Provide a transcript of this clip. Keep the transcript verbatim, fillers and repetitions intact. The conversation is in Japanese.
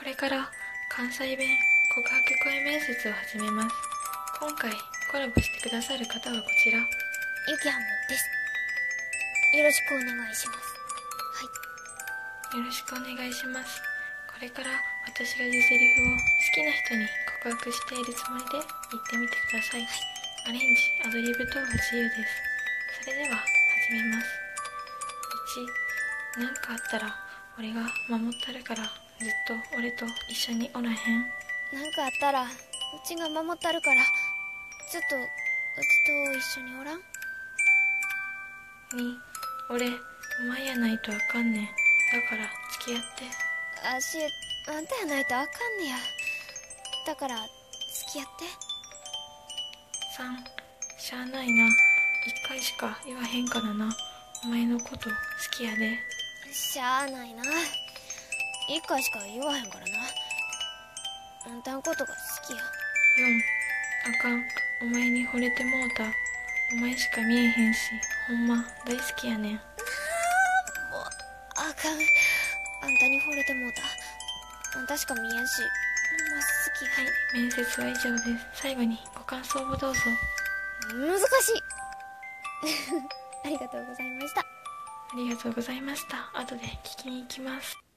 れから関西弁告白恋面接を始めます。今回コラボしてくださる方はこちら、 ゆきはもです。よろしくお願いします。はよろしくお願いします。これから私が言うセリフを好きな人に告白しているつもりで言ってみてください。アレンジ、アドリブ等は自由です。それでは始めます。いち、なんかあったら俺が守ったるからずっと俺と一緒におらへん。 い。なんかあったらうちが守ったるからずっとうちと一緒におらん？ に、俺お前やないとあかんねん。だから付き合って。 あしあんたやないとあかんねや。だから付き合って。 さん、しゃあないな。一回しか言わへんからな。お前のこと好きやで。 しゃあないな。一回しか言わへんからな。あんたんことが好きや。 よん、あかん。お前に惚れてもうた。お前しか見えへんし、ほんま大好きやねん。 もうあかん。あんたに惚れてもうた。あんたしか見えんし、ほんま好きや。 はい、面接は以上です。最後にご感想をどうぞ。 難しいありがとうございました。 ありがとうございました。後で聞きに行きます。